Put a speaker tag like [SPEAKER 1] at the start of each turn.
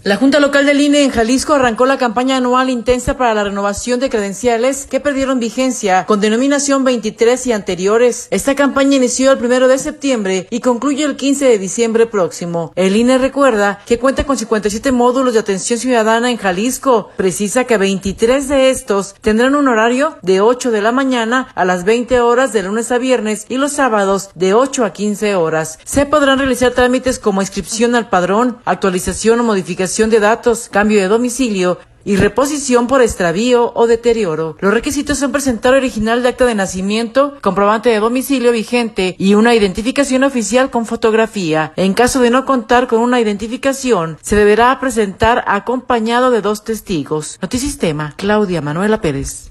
[SPEAKER 1] La Junta Local del INE en Jalisco arrancó la campaña anual intensa para la renovación de credenciales que perdieron vigencia con denominación 23 y anteriores. Esta campaña inició el 1 de septiembre y concluye el 15 de diciembre próximo. El INE recuerda que cuenta con 57 módulos de atención ciudadana en Jalisco. Precisa que 23 de estos tendrán un horario de 8 de la mañana a las 20 horas de lunes a viernes y los sábados de 8 a 15 horas. Se podrán realizar trámites como inscripción al padrón, actualización o modificación de datos, cambio de domicilio y reposición por extravío o deterioro. Los requisitos son presentar original de acta de nacimiento, comprobante de domicilio vigente y una identificación oficial con fotografía. En caso de no contar con una identificación, se deberá presentar acompañado de 2 testigos. Notisistema, Claudia Manuela Pérez.